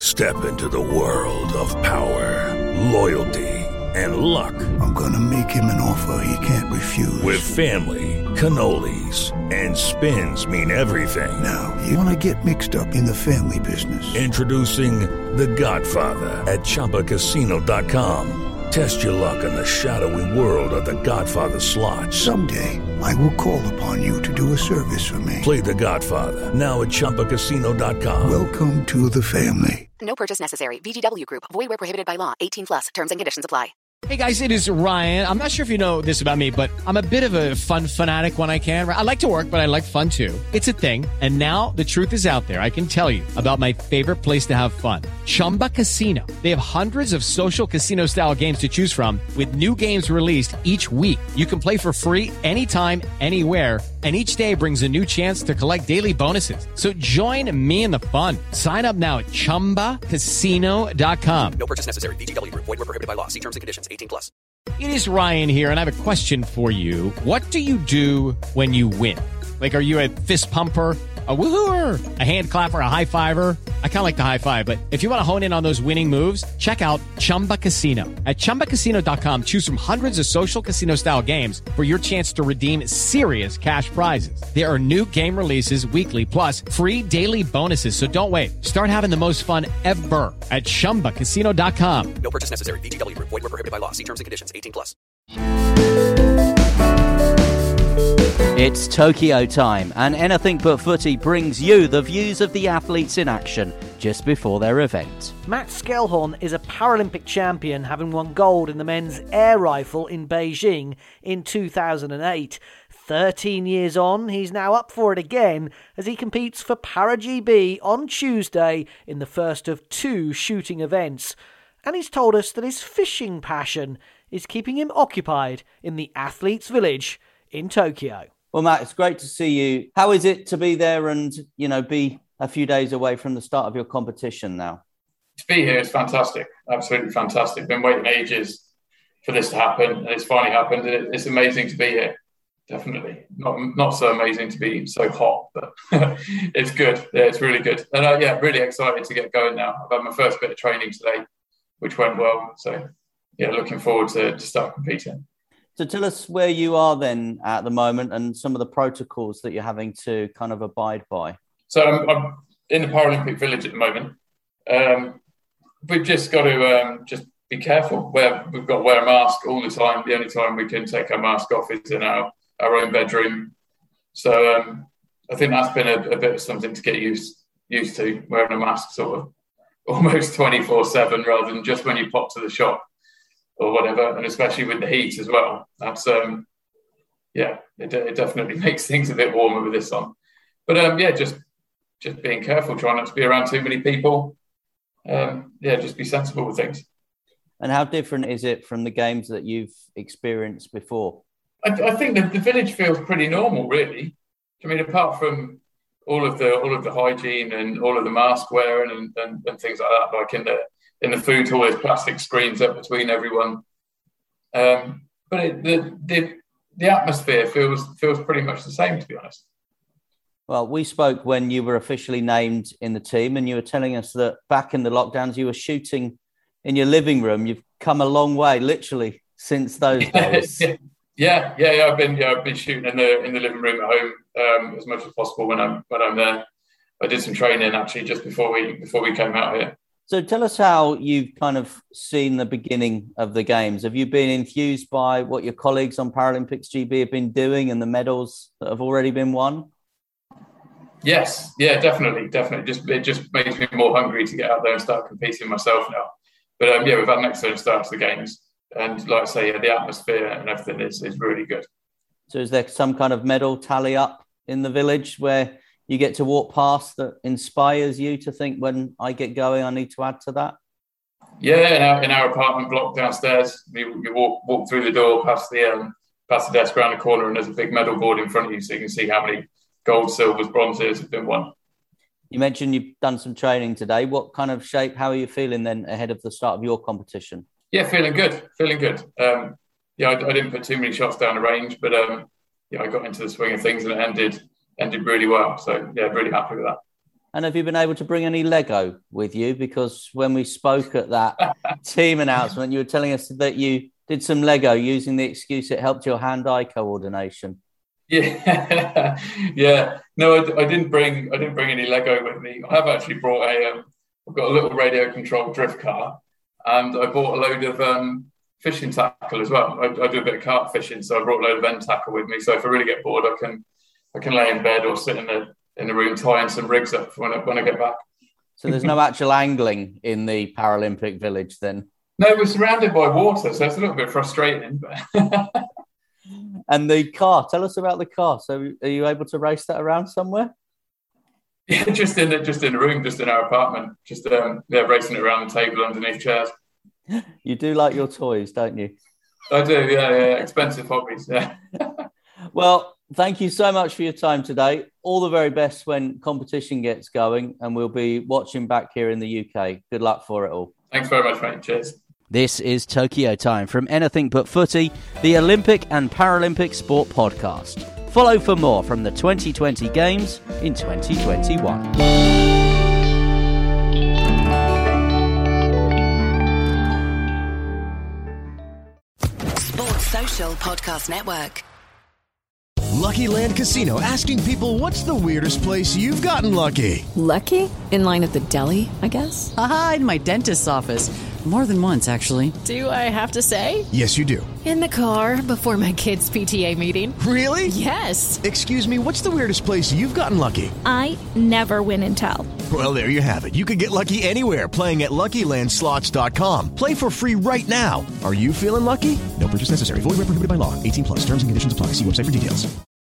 Step into the world of power, loyalty, and luck. I'm going to make him an offer he can't refuse. With family, cannolis, and spins mean everything. Now, you want to get mixed up in the family business. Introducing The Godfather at ChumbaCasino.com. Test your luck in the shadowy world of The Godfather slot. Someday, I will call upon you to do a service for me. Play The Godfather now at ChumbaCasino.com. Welcome to the family. No purchase necessary. VGW Group. Void where prohibited by law. 18 plus. Terms and conditions apply. Hey guys, it is Ryan. I'm not sure if you know this about me, but I'm a bit of a fun fanatic when I can. I like to work, but I like fun too. It's a thing. And now the truth is out there. I can tell you about my favorite place to have fun. Chumba Casino. They have hundreds of social casino style games to choose from with new games released each week. You can play for free anytime, anywhere. And each day brings a new chance to collect daily bonuses. So join me in the fun. Sign up now at ChumbaCasino.com. No purchase necessary. VGW Group. Void where prohibited by law. See terms and conditions. 18 plus. It is Ryan here, and I have a question for you. What do you do when you win? Like, are you a fist pumper, a woohooer, a hand clapper, a high fiver? I kind of like the high five, but if you want to hone in on those winning moves, check out Chumba Casino. At ChumbaCasino.com, choose from hundreds of social casino style games for your chance to redeem serious cash prizes. There are new game releases weekly, plus free daily bonuses. So don't wait. Start having the most fun ever at ChumbaCasino.com. No purchase necessary. VGW Group. Void where prohibited by law. See terms and conditions. 18 plus. It's Tokyo time, and Anything But Footy brings you the views of the athletes in action just before their event. Matt Skelhorn is a Paralympic champion, having won gold in the men's air rifle in Beijing in 2008. 13 years on, he's now up for it again as he competes for Para-GB on Tuesday in the first of two shooting events. And he's told us that his fishing passion is keeping him occupied in the athletes' village in Tokyo. Well, Matt, it's great to see you. How is it to be there and, be a few days away from the start of your competition now? To be here is fantastic. Absolutely fantastic. Been waiting ages for this to happen, and it's finally happened. And it's amazing to be here. Definitely. Not so amazing to be so hot, but it's good. Yeah, it's really good. And really excited to get going now. I've had my first bit of training today, which went well. So, looking forward to start competing. So tell us where you are then at the moment and some of the protocols that you're having to kind of abide by. So I'm in the Paralympic Village at the moment. We've just got to just be careful. We've got to wear a mask all the time. The only time we can take our mask off is in our own bedroom. So I think that's been a bit of something to get used to, wearing a mask sort of almost 24/7 rather than just when you pop to the shop or whatever, and especially with the heat as well. That's it definitely makes things a bit warmer with this on. But just being careful, trying not to be around too many people. Just be sensible with things. And how different is it from the games that you've experienced before? I think that the village feels pretty normal, really. I mean, apart from all of the hygiene and all of the mask wearing and things like that, like in the food hall, there's plastic screens up between everyone. But the atmosphere feels pretty much the same, to be honest. Well, we spoke when you were officially named in the team, and you were telling us that back in the lockdowns, you were shooting in your living room. You've come a long way, literally, since those days. Yeah. I've been shooting in the living room at home as much as possible when I'm there. I did some training actually just before we came out here. So tell us how you've kind of seen the beginning of the games. Have you been enthused by what your colleagues on Paralympics GB have been doing and the medals that have already been won? Yes, yeah, definitely. It just makes me more hungry to get out there and start competing myself now. But we've had an excellent start to the games, and like I say, the atmosphere and everything is really good. So is there some kind of medal tally up in the village where you get to walk past that inspires you to think, when I get going, I need to add to that? Yeah, in our apartment block downstairs, you walk through the door past the desk around the corner, and there's a big medal board in front of you, so you can see how many gold, silvers, bronzes have been won. You mentioned you've done some training today. What kind of shape, how are you feeling then ahead of the start of your competition? Yeah, feeling good. I didn't put too many shots down the range, but I got into the swing of things and it ended really well. So, yeah, really happy with that. And have you been able to bring any Lego with you? Because when we spoke at that team announcement, you were telling us that you did some Lego using the excuse it helped your hand-eye coordination. Yeah, yeah. No, I didn't bring any Lego with me. I have actually brought I've got a little radio-controlled drift car, and I bought a load of fishing tackle as well. I do a bit of carp fishing, so I brought a load of end tackle with me. So if I really get bored, I can lay in bed or sit in the room tying some rigs up when I get back. So there's no actual angling in the Paralympic Village then? No, we're surrounded by water, so it's a little bit frustrating. But And the car, tell us about the car. So are you able to race that around somewhere? Yeah, just in the room, just in our apartment, just racing it around the table underneath chairs. You do like your toys, don't you? I do, yeah. Expensive hobbies, yeah. Well, thank you so much for your time today. All the very best when competition gets going, and we'll be watching back here in the UK. Good luck for it all. Thanks very much, mate. Cheers. This is Tokyo Time from Anything But Footy, the Olympic and Paralympic Sport Podcast. Follow for more from the 2020 Games in 2021. Sports Social Podcast Network. Lucky Land Casino, asking people, what's the weirdest place you've gotten lucky? Lucky? In line at the deli, I guess? Aha, in my dentist's office. More than once, actually. Do I have to say? Yes, you do. In the car before my kids' PTA meeting. Really? Yes. Excuse me, what's the weirdest place you've gotten lucky? I never win and tell. Well, there you have it. You can get lucky anywhere, playing at LuckyLandSlots.com. Play for free right now. Are you feeling lucky? No purchase necessary. Void where prohibited by law. 18+. Terms and conditions apply. See website for details.